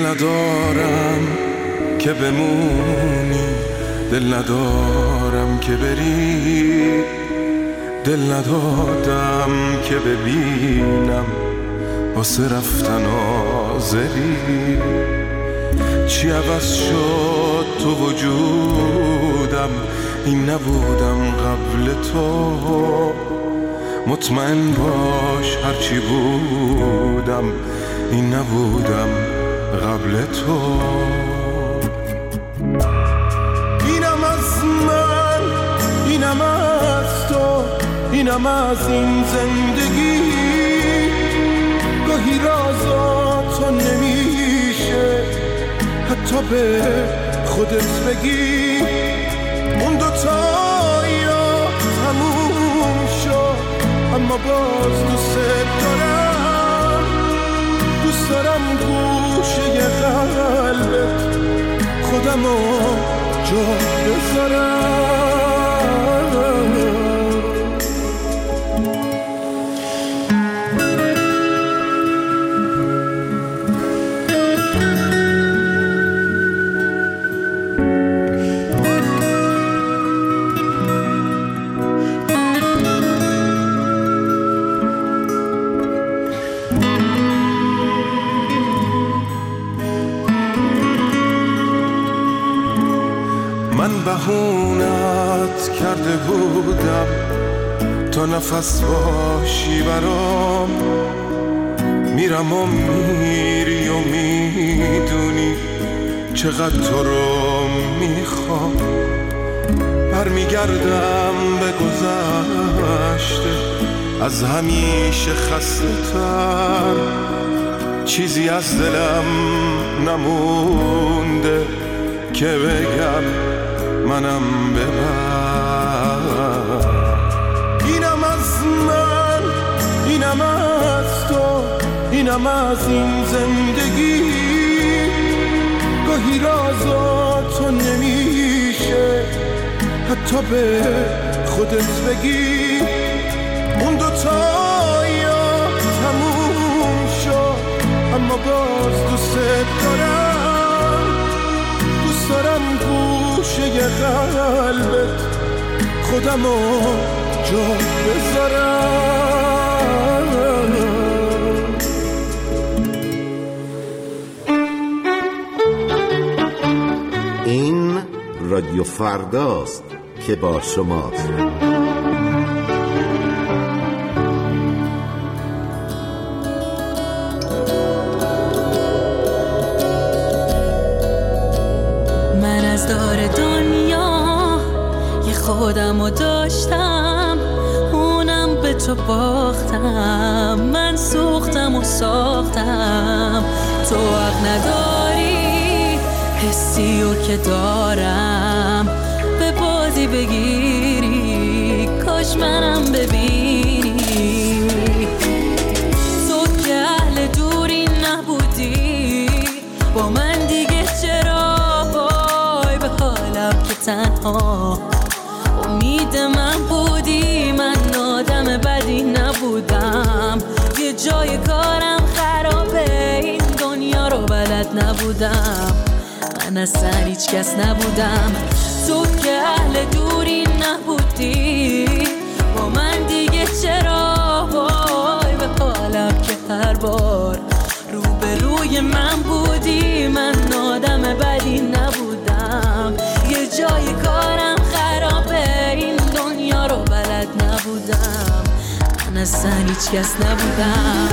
ندارم که بمونی، دل ندارم که بری، دل ندادم که ببینم واسه رفتن آزری. چی عوض شد تو وجودم، این نبودم قبل تو. مطمئن باش هرچی بودم، این نبودم قبل تو. اینم از من، اینم از تو، اینم از این زندگی. گاهی رازا تو نمیشه حتی به خودت بگی. اون دوتا یا تموم شد، اما باز دوست دارم. دوست دارم گوشه قلبت خودمو جا بذارم. بهونت کرده بودم تا نفس باشی برام. میرم و میری و میدونی چقدر تو رو میخوام. برمیگردم به گذشته از همیشه خسته تر. چیزی از دلم نمونده که بگم منم ببر. اینم از من، اینم از تو، اینم از این زندگی. گاهی رازا تو نمیشه حتی به خودت بگی. اون دوتا یا تموم شد، اما باز دوست دارم. دوست دارم گوشه قلبت خودمو جا بذارم. این رادیو فرداست که با شماست. من از دار دنیا یه خودمو داشتم، اونم به تو باختم. من سوختم و ساختم، تو حق نداری حسیو که دارم به بازی بگیری. کاش منم ببینی، تو که اهل دوری نبودی با من دیگه چرا وای به حالم که تنها امید من بودی. من آدم بدی نبودم، یه جای کارم خرابه، این دنیا رو بلد نبودم. من اصلا هیچ کس نبودم، تو که اهل دوری نبودی با من دیگه چرا وای به حالم که هر بار روبروی من بودی. من آدم بدی نبودم، یه جای کارم خرابه، این دنیا رو بلد نبودم. من اصلا هیچ کس نبودم.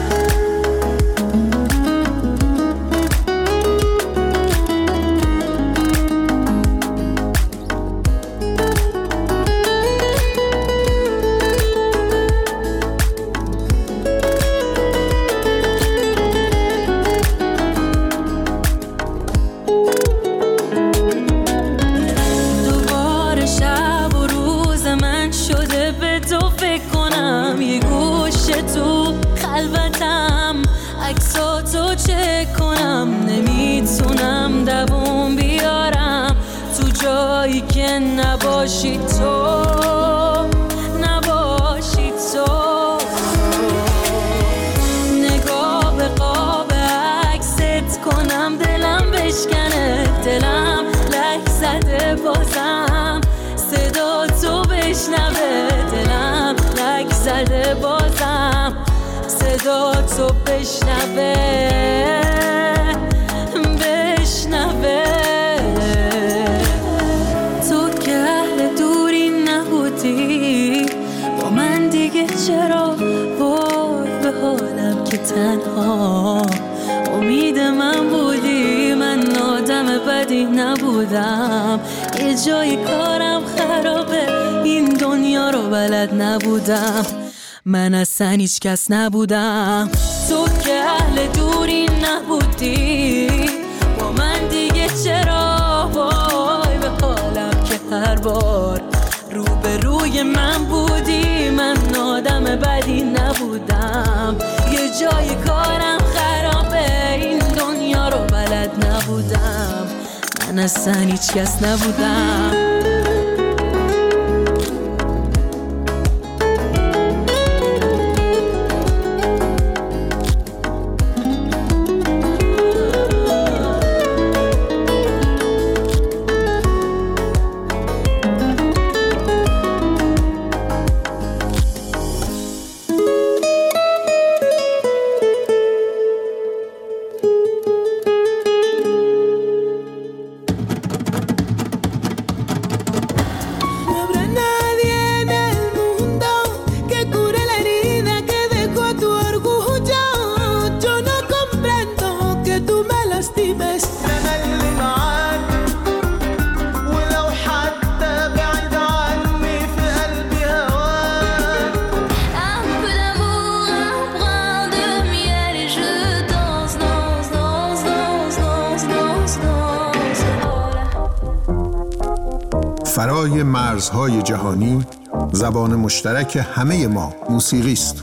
عکساتو چک کنم، نمیتونم دووم بیارم تو جایی که نباشی تو، نباشی تو. نگاه به قاب عکست کنم دلم لک زده بازم صدا تو بشنوه تو که اهل دوری نبودی با من دیگه چرا وای به حالم که تنها امید من بودی من آدم بدی نبودم یه جای کارم خرابه این دنیا رو بلد نبودم من اصلا هیچ کس نبودم تو که اهل دوری نبودی با من دیگه چرا وای به حالم که هر بار روبروی من بودی من آدم بدی نبودم یه جای کارم خرابه این دنیا رو بلد نبودم من اصلا هیچ کس نبودم فرای مرزهای جهانی زبان مشترک همه ما موسیقی است.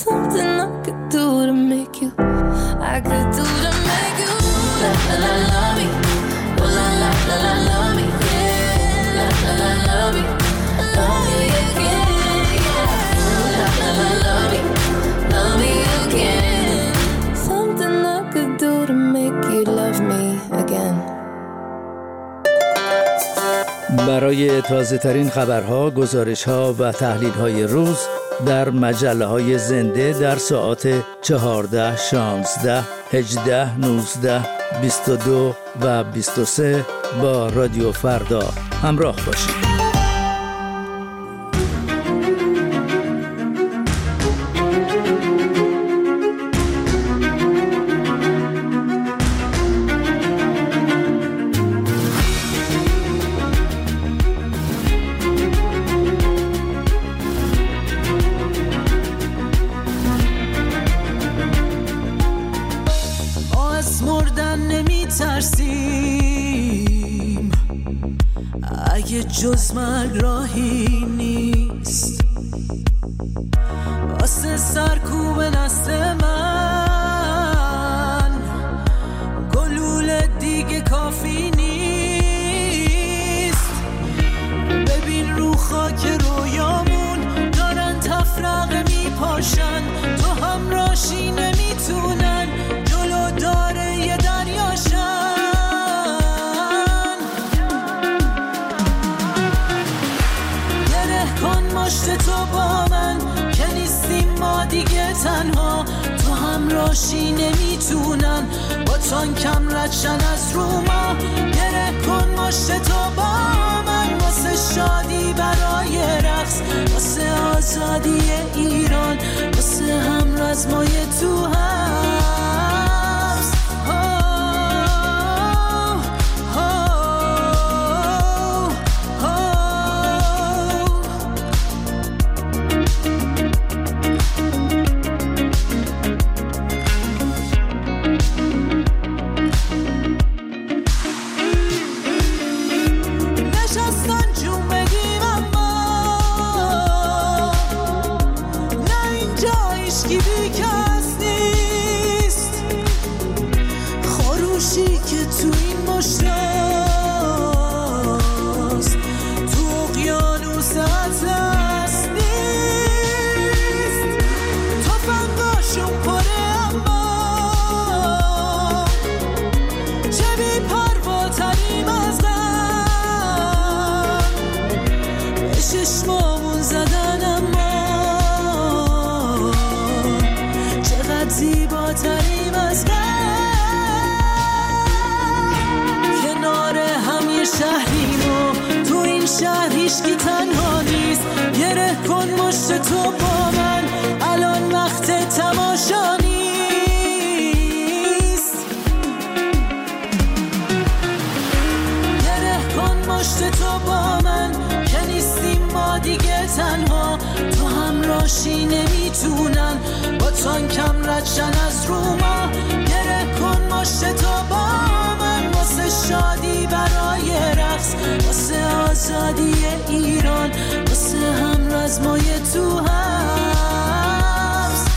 I could do to make you la la la la. برای تازه ترین خبرها، گزارش ها و تحلیل های روز در مجله های زنده در ساعات 14, 16, 18, 19, 22 و 23 با رادیو فردا همراه باشید. جز مرگ راهی نیست واسه سرکوب نسل من، گلوله دیگه کافی نیست. ببین رو خاک رویامون دارن تفرقه میپاشن، تو همراشی نمیتونن جلو داره یه دریاشن. تو با من که نیستیم ما دیگه تنها، تو همراشی نمیتونن با تانکم ردشن از رو ما. گره کن مشت تو با من واسه شادی برای رقص، واسه آزادی ایران، واسه هم رزمای تو هست. هیچکی تنها نیست، گره کن مشت تو با من، الان وقت تماشا نیست. گره کن مشت تو با من که نیستیم ما دیگه تنها، تو همراشی نمیتونن با تانکم ردشن از رو ما. گره کن مشت تو با من واسه شادی برای رقص، واسه آزادی ایران، واسه هم رزمای تو هست.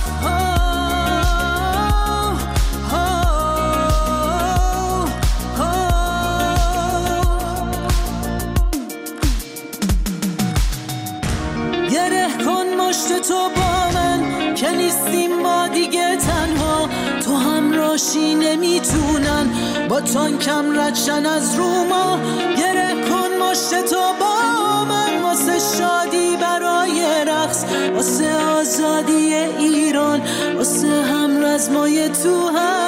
گره کن مشت تو با من که نیستیم ما دیگه تنها، تو همراشی نمیتونن با تانکم ردشن از رو ما. گره کن مشت تو با من واسه شادی برای رقص، واسه آزادی ایران، واسه هم رزمای تو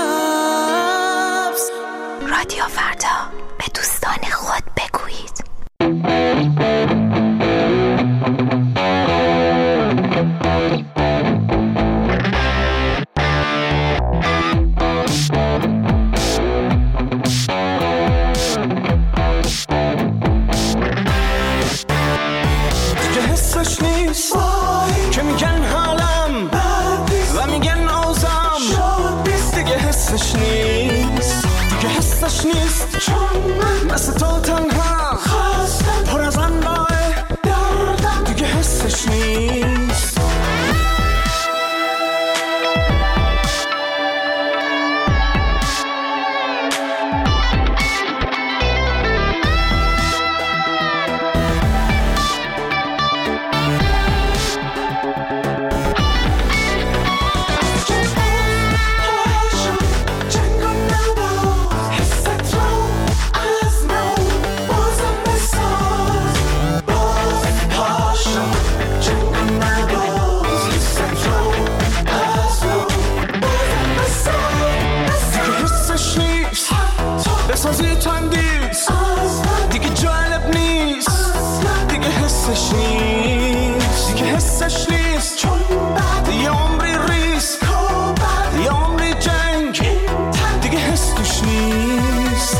حبس. رادیو فردا، به دوستان خود بگویید. که میگن حالم و میگن آزم دیگه حسش نیست، دیگه حسش نیست، چون من مثل تو تنها چیست دیگه جالب نیست دیگه حسش نیست دیگه حسش نیست چون بعد یه عمری ریسک یه عمری جنگ دیگه حس توش نیست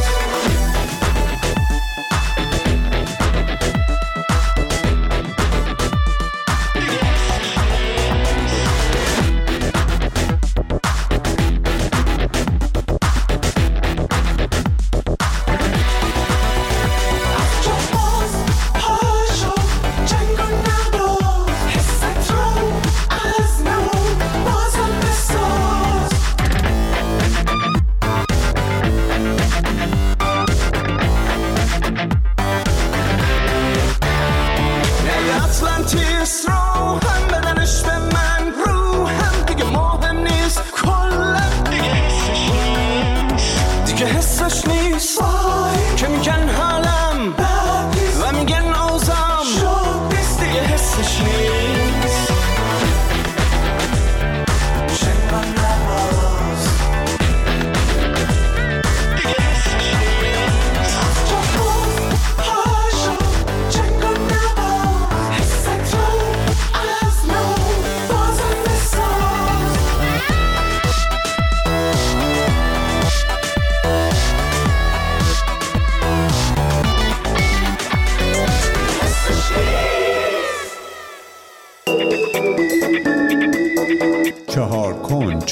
که میگن حالم و میگن اوزام دیگه حسش نیست شنگان نباز دیگه حسش نیست هاشو شنگان نباز حست رو از نو بازم بساز چهار کنج.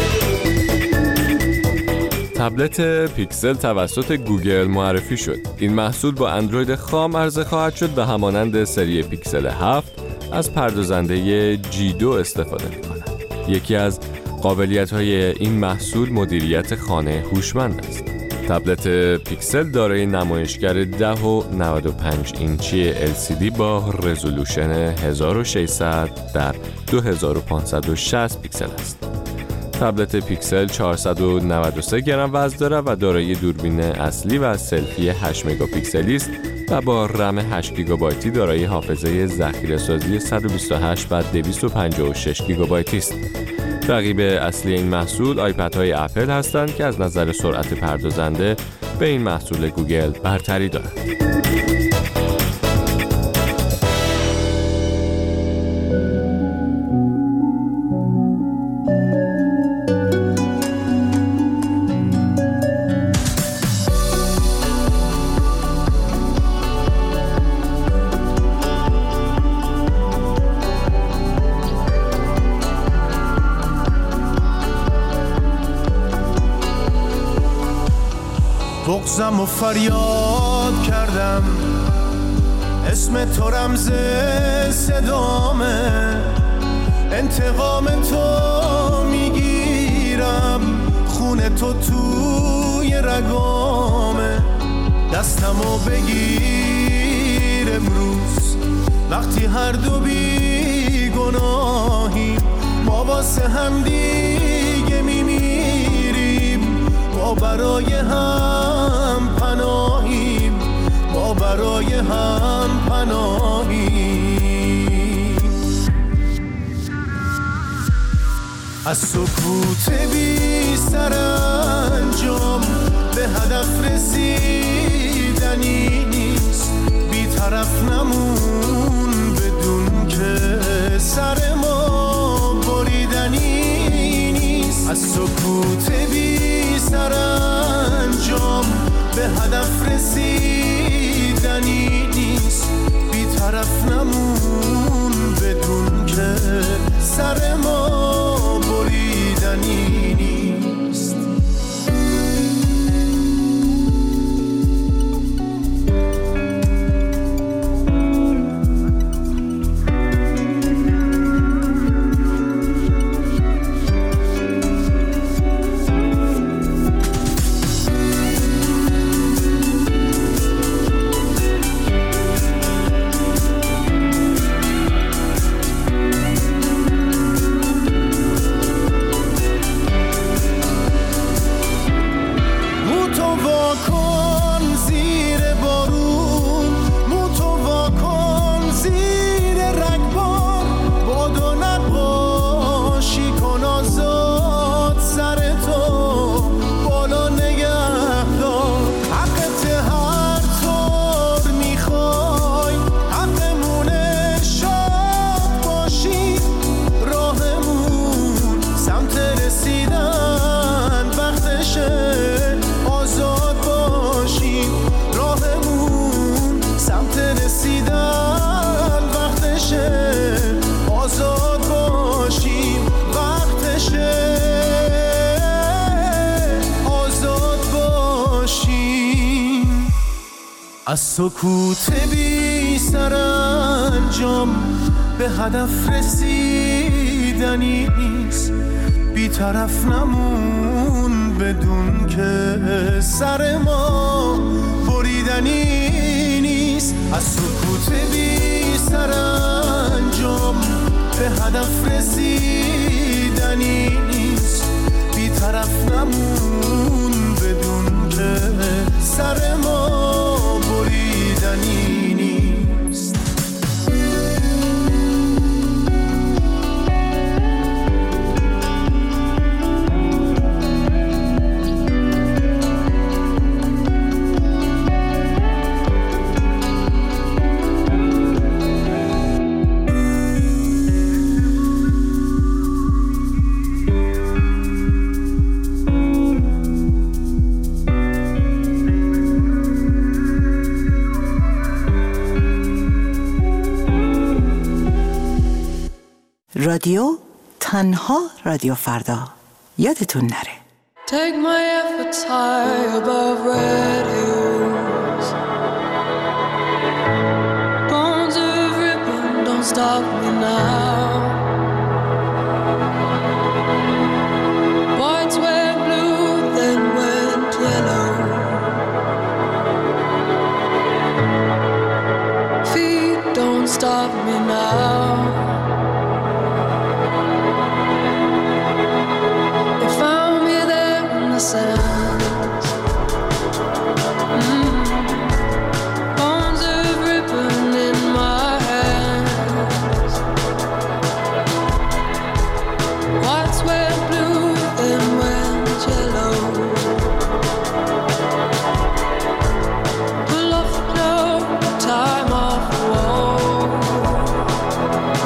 تبلت پیکسل توسط گوگل معرفی شد. این محصول با اندروید خام عرضه خواهد شد و همانند سری پیکسل 7 از پردازنده G2 استفاده می‌کند. یکی از قابلیت‌های این محصول مدیریت خانه هوشمند است. تبلت پیکسل دارای نمایشگر 10.95 اینچی LCD با رزولوشن 1600 در 2560 پیکسل است. تبلت پیکسل 493 گرم وزن دارد و دارای دوربین اصلی و سلفی 8 مگاپیکسلی است و با رم 8 گیگابایتی دارای حافظه ذخیره‌سازی 128 و 256 گیگابایتی است. رقیب اصلی این محصول آیپدهای اپل هستند که از نظر سرعت پردازنده به این محصول گوگل برتری دارند. بغضم و فریاد کردم اسم تو رمز صدامه انتقام تو میگیرم خون تو توی رگامه دستمو بگیر امروز وقتی هر دو بی گناهیم ما واسه هم دیگه میمیریم ما برای هم پناهیم ما برای هم پناهیم از سکوت بی سرانجام به هدف رسیدنی نیست بی طرف نمون بدون که سر ما بریدنی نیست از سکوت بی سرانجام به هدف رسیدنی نیست بی طرف نمون بدون که سر ما بریدنی نیست از سکوت بی سرانجام به هدف رسیدنی نیست، بی طرف نمون بدون که سر ما بریدنی نیست. از سکوت بی سرانجام به هدف رسیدنی نیست، بی طرف نمون بدون که سر ما بریدنی نیست. رادیو تنها رادیو فردا. یادتون نره. Take my efforts high above red hills. Bones of ribbon, don't stop me now. Whites went blue, then went yellow. Feet, don't stop me now. Bones of ribbon in my hands. Whites went blue, then went yellow. Pull off the cloak, time off the wall.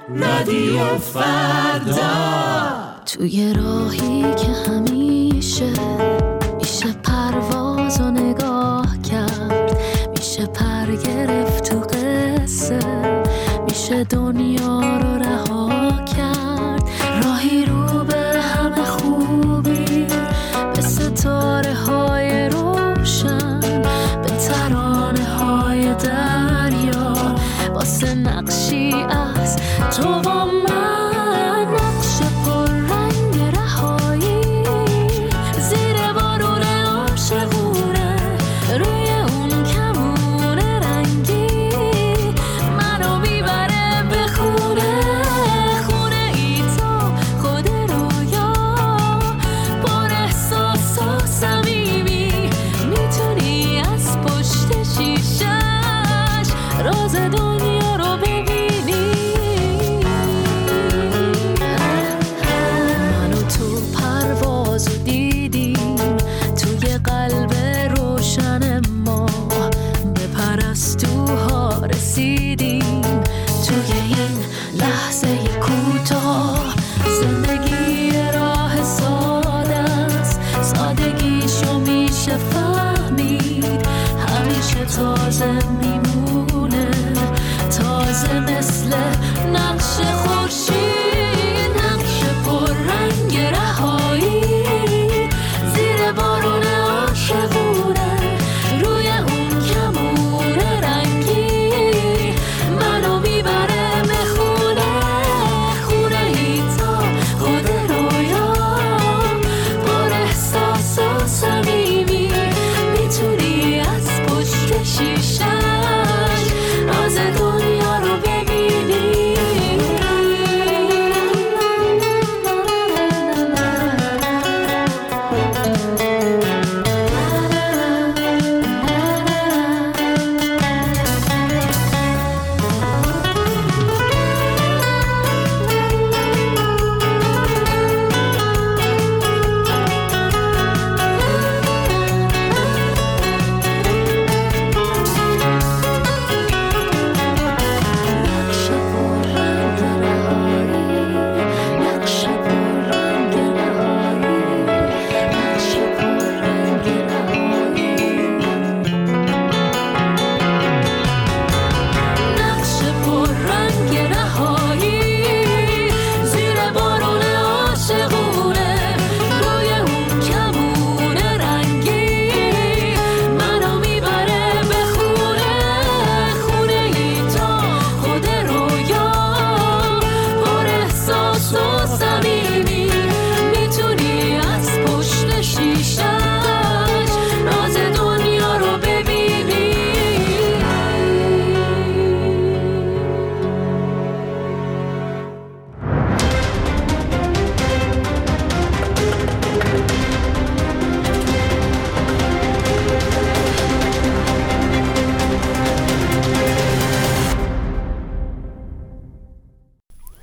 رادیو فردا. توی راهی که همیشه میشه پرواز و نگاه کرد، میشه پر گرفت تو قصه، میشه دنیا رو رها کرد. راهی رو به همه خوبی، به ستاره های روشن، به ترانه های دریا، واسه نقشی از تو و من، نقش پر رنگ رهایی، زیر بارون عاشقونه، روی اون کمون رنگی، منو میبره به خونه، خونه ای تو خود رویا، پر احساس و صمیمی، میتونی از پشت شیشش راز دنیا رو ببینی. منو تو پروازو دیدیم، توی قلب روشن ما به پرستوها رسیدیم، توی این لحظه